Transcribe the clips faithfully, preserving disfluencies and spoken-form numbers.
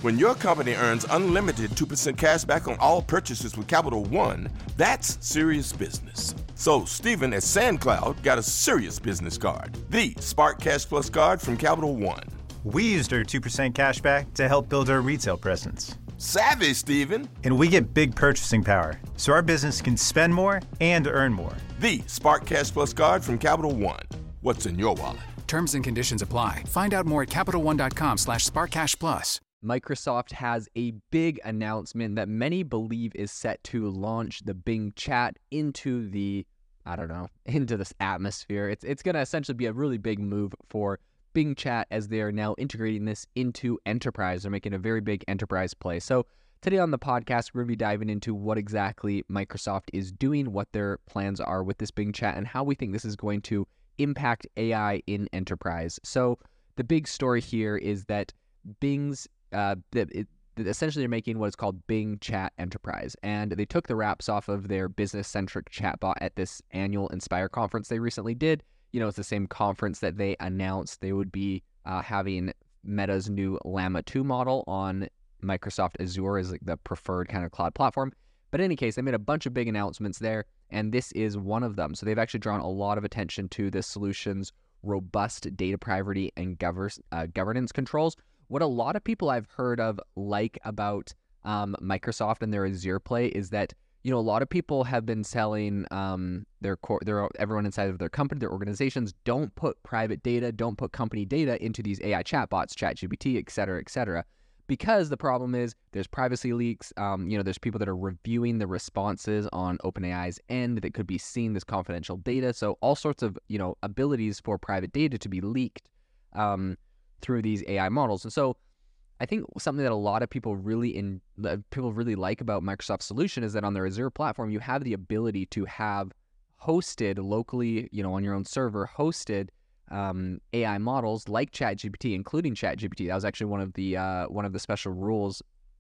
When your company earns unlimited two percent cash back on all purchases with Capital One, that's serious business. So Stephen at SandCloud got a serious business card, the Spark Cash Plus card from Capital One. We used our two percent cash back to help build our retail presence. Savvy, Stephen. And we get big purchasing power, so our business can spend more and earn more. The Spark Cash Plus card from Capital One. What's in your wallet? Terms and conditions apply. Find out more at CapitalOne.com slash SparkCashPlus. Microsoft has a big announcement that many believe is set to launch the Bing chat into the, I don't know, into this atmosphere. It's, it's going to essentially be a really big move for Bing Chat as they are now integrating this into enterprise. They're making a very big enterprise play. So today on the podcast, we're going to be diving into what exactly Microsoft is doing, what their plans are with this Bing Chat, and how we think this is going to impact A I in enterprise. So the big story here is that Bing's, uh, the, it, essentially they're making what is called Bing Chat Enterprise, and they took the wraps off of their business-centric chatbot at this annual Inspire conference they recently did. You know, it's the same conference that they announced they would be uh, having Meta's new Llama two model on Microsoft Azure as like the preferred kind of cloud platform. But in any case, they made a bunch of big announcements there, and this is one of them. So they've actually drawn a lot of attention to this solution's robust data privacy and gover- uh, governance controls. What a lot of people I've heard of like about um, Microsoft and their Azure play is that, you know, a lot of people have been selling um, their core, their everyone inside of their company, their organizations, don't put private data, don't put company data into these A I chatbots, ChatGPT, et cetera, et cetera. Because the problem is there's privacy leaks. Um, you know, there's people that are reviewing the responses on OpenAI's end that could be seeing this confidential data. So all sorts of, you know, abilities for private data to be leaked um, through these A I models. And so I think something that a lot of people really in people really like about Microsoft's solution is that on their Azure platform, you have the ability to have hosted locally, you know, on your own server, hosted um, A I models like ChatGPT, including ChatGPT. That was actually one of the uh, one of the special rules,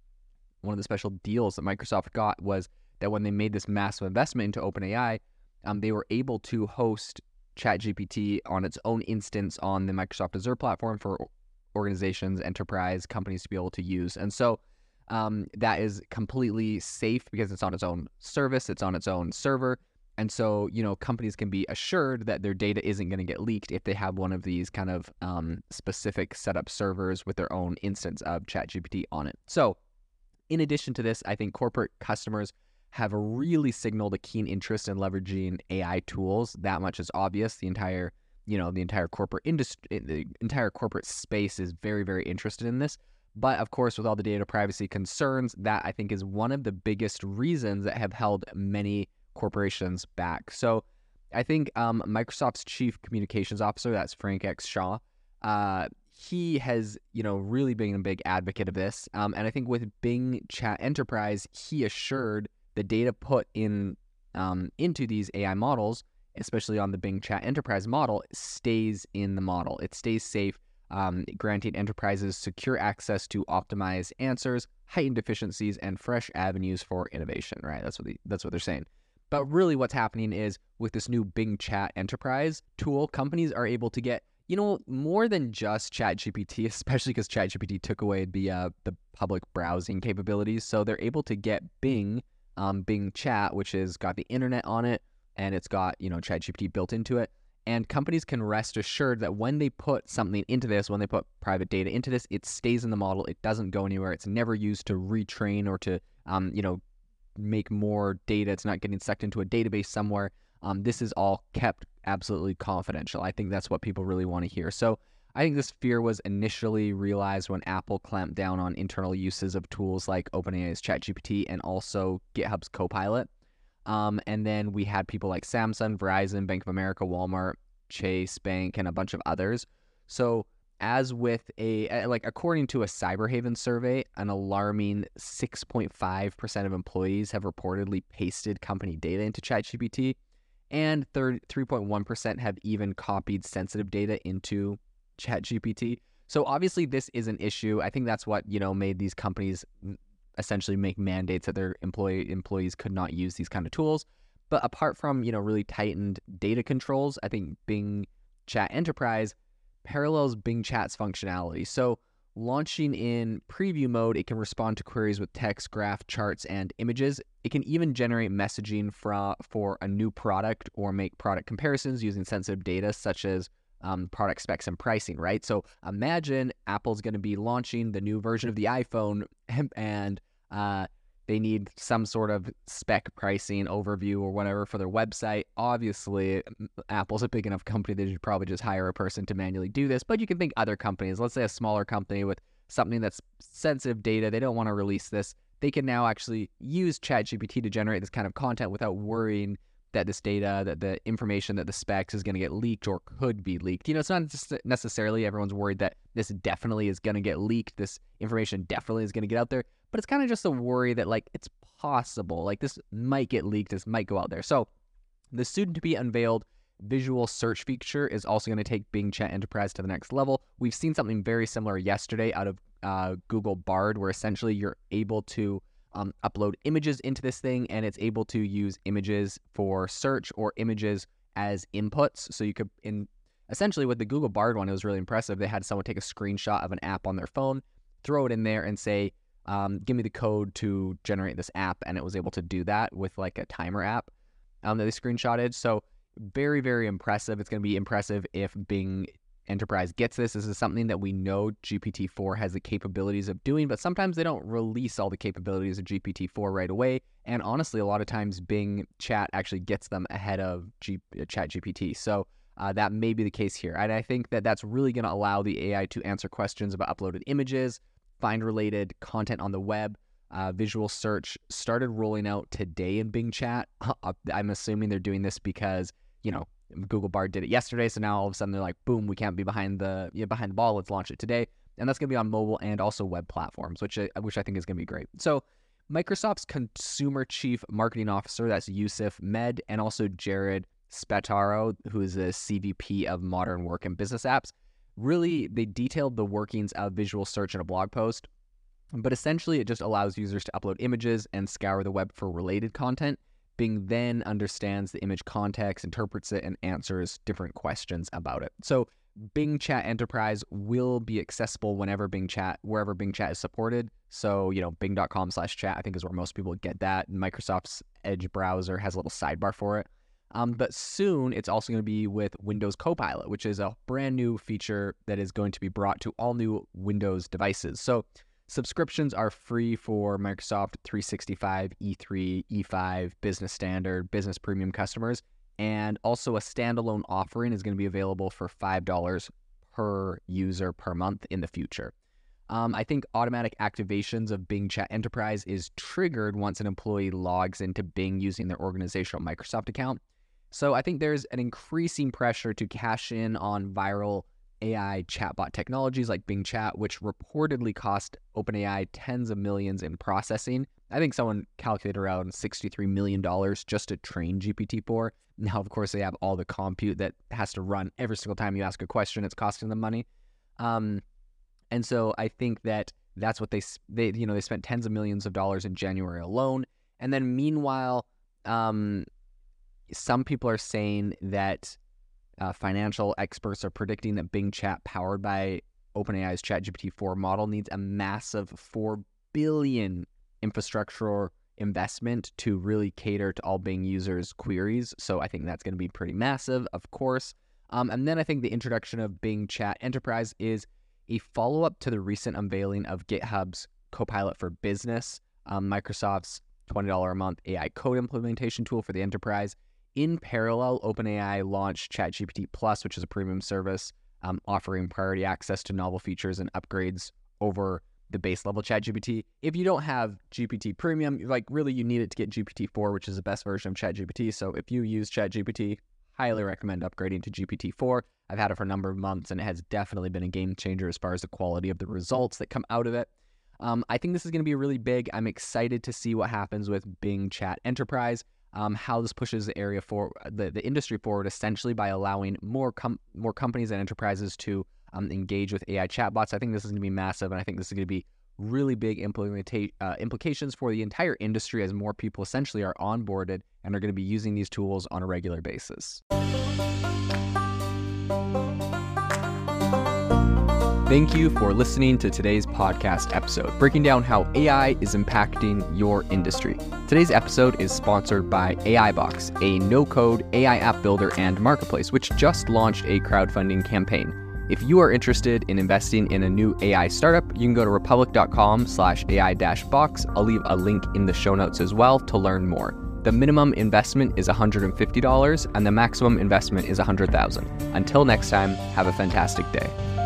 one of the special deals that Microsoft got was that when they made this massive investment into OpenAI, um, they were able to host ChatGPT on its own instance on the Microsoft Azure platform for organizations, enterprise, companies to be able to use. And so um, that is completely safe because it's on its own service, it's on its own server. And so, you know, companies can be assured that their data isn't going to get leaked if they have one of these kind of um, specific setup servers with their own instance of ChatGPT on it. So in addition to this, I think corporate customers have really signaled a keen interest in leveraging A I tools. That much is obvious. The entire you know, the entire corporate industry, the entire corporate space is very, very interested in this. But of course, with all the data privacy concerns, that I think is one of the biggest reasons that have held many corporations back. So I think um, Microsoft's chief communications officer, that's Frank X. Shaw, uh, he has, you know, really been a big advocate of this. Um, and I think with Bing Chat Enterprise, he assured the data put in um, into these A I models, especially on the Bing Chat Enterprise model, stays in the model. It stays safe, um, granting enterprises secure access to optimized answers, heightened efficiencies, and fresh avenues for innovation, right? That's what the, that's what they're saying. But really what's happening is with this new Bing Chat Enterprise tool, companies are able to get, you know, more than just ChatGPT, especially because ChatGPT took away the, uh, the public browsing capabilities. So they're able to get Bing, um, Bing Chat, which has got the internet on it, and it's got, you know, ChatGPT built into it. And companies can rest assured that when they put something into this, when they put private data into this, it stays in the model. It doesn't go anywhere. It's never used to retrain or to, um, you know, make more data. It's not getting sucked into a database somewhere. Um, this is all kept absolutely confidential. I think that's what people really want to hear. So I think this fear was initially realized when Apple clamped down on internal uses of tools like OpenAI's ChatGPT and also GitHub's Copilot. Um, and then we had people like Samsung, Verizon, Bank of America, Walmart, Chase Bank, and a bunch of others. So as with a, like according to a Cyberhaven survey, an alarming six point five percent of employees have reportedly pasted company data into ChatGPT, and three point one percent have even copied sensitive data into ChatGPT. So obviously this is an issue. I think that's what, you know, made these companies essentially make mandates that their employee employees could not use these kind of tools. But apart from, you know, really tightened data controls, I think Bing Chat Enterprise parallels Bing Chat's functionality. So launching in preview mode, it can respond to queries with text, graph, charts, and images. It can even generate messaging for, for a new product or make product comparisons using sensitive data such as um, product specs and pricing, right? So imagine Apple's going to be launching the new version of the iPhone and uh, they need some sort of spec pricing overview or whatever for their website. Obviously, Apple's a big enough company that you should probably just hire a person to manually do this. But you can think other companies, let's say a smaller company with something that's sensitive data, they don't want to release this. They can now actually use ChatGPT to generate this kind of content without worrying that this data, that the information, that the specs is going to get leaked or could be leaked. You know, it's not necessarily everyone's worried that this definitely is going to get leaked. This information definitely is going to get out there. But it's kind of just a worry that, like, it's possible. Like, this might get leaked. This might go out there. So the soon-to-be unveiled visual search feature is also going to take Bing Chat Enterprise to the next level. We've seen something very similar yesterday out of uh, Google Bard, where essentially you're able to um, upload images into this thing, and it's able to use images for search or images as inputs. So you could, in essentially with the Google Bard one, it was really impressive. They had someone take a screenshot of an app on their phone, throw it in there, and say, Um, give me the code to generate this app, and it was able to do that with like a timer app um, that they screenshotted. So very, very impressive. It's going to be impressive if Bing Enterprise gets this. This is something that we know G P T four has the capabilities of doing, but sometimes they don't release all the capabilities of G P T four right away. And honestly, a lot of times Bing Chat actually gets them ahead of G- ChatGPT. So uh, that may be the case here. And I think that that's really going to allow the A I to answer questions about uploaded images, find related content on the web. Uh, visual search started rolling out today in Bing Chat. I'm assuming they're doing this because, you know, Google Bard did it yesterday. So now all of a sudden they're like, boom, we can't be behind the yeah, behind the ball. Let's launch it today. And that's going to be on mobile and also web platforms, which I, which I think is going to be great. So Microsoft's consumer chief marketing officer, that's Yusuf Med, and also Jared Spataro, who is a C V P of modern work and business apps, really, they detailed the workings of visual search in a blog post, but essentially it just allows users to upload images and scour the web for related content. Bing then understands the image context, interprets it, and answers different questions about it. So Bing Chat Enterprise will be accessible whenever Bing Chat, wherever Bing Chat is supported. So, you know, bing.com slash chat, I think is where most people get that. Microsoft's Edge browser has a little sidebar for it. Um, but soon it's also going to be with Windows Copilot, which is a brand new feature that is going to be brought to all new Windows devices. So subscriptions are free for Microsoft three sixty-five, E three, E five, Business Standard, Business Premium customers. And also a standalone offering is going to be available for five dollars per user per month in the future. Um, I think automatic activations of Bing Chat Enterprise is triggered once an employee logs into Bing using their organizational Microsoft account. So I think there's an increasing pressure to cash in on viral A I chatbot technologies like Bing Chat, which reportedly cost OpenAI tens of millions in processing. I think someone calculated around sixty-three million dollars just to train G P T four. Now, of course, they have all the compute that has to run every single time you ask a question. It's costing them money. Um, and so I think that that's what they, they, you know, they spent tens of millions of dollars in January alone. And then meanwhile, um, some people are saying that uh, financial experts are predicting that Bing Chat, powered by OpenAI's ChatGPT four model, needs a massive four billion dollars infrastructure investment to really cater to all Bing users' queries. So I think that's going to be pretty massive, of course. Um, and then I think the introduction of Bing Chat Enterprise is a follow-up to the recent unveiling of GitHub's Copilot for Business, um, Microsoft's twenty dollars a month A I code implementation tool for the enterprise. In parallel, OpenAI launched ChatGPT Plus, which is a premium service um, offering priority access to novel features and upgrades over the base level ChatGPT. If you don't have G P T Premium, like really you need it to get G P T four, which is the best version of ChatGPT. So if you use ChatGPT, highly recommend upgrading to G P T four. I've had it for a number of months and it has definitely been a game changer as far as the quality of the results that come out of it. Um, I think this is going to be really big. I'm excited to see what happens with Bing Chat Enterprise, um, how this pushes the area for the, the industry forward, essentially by allowing more com- more companies and enterprises to um, engage with A I chatbots. I think this is going to be massive, and I think this is going to be really big implementa- uh, implications for the entire industry as more people essentially are onboarded and are going to be using these tools on a regular basis. Thank you for listening to today's podcast episode, breaking down how A I is impacting your industry. Today's episode is sponsored by AIbox, a no-code A I app builder and marketplace, which just launched a crowdfunding campaign. If you are interested in investing in a new A I startup, you can go to republic.com slash AI dash box. I'll leave a link in the show notes as well to learn more. The minimum investment is one hundred fifty dollars and the maximum investment is one hundred thousand dollars. Until next time, have a fantastic day.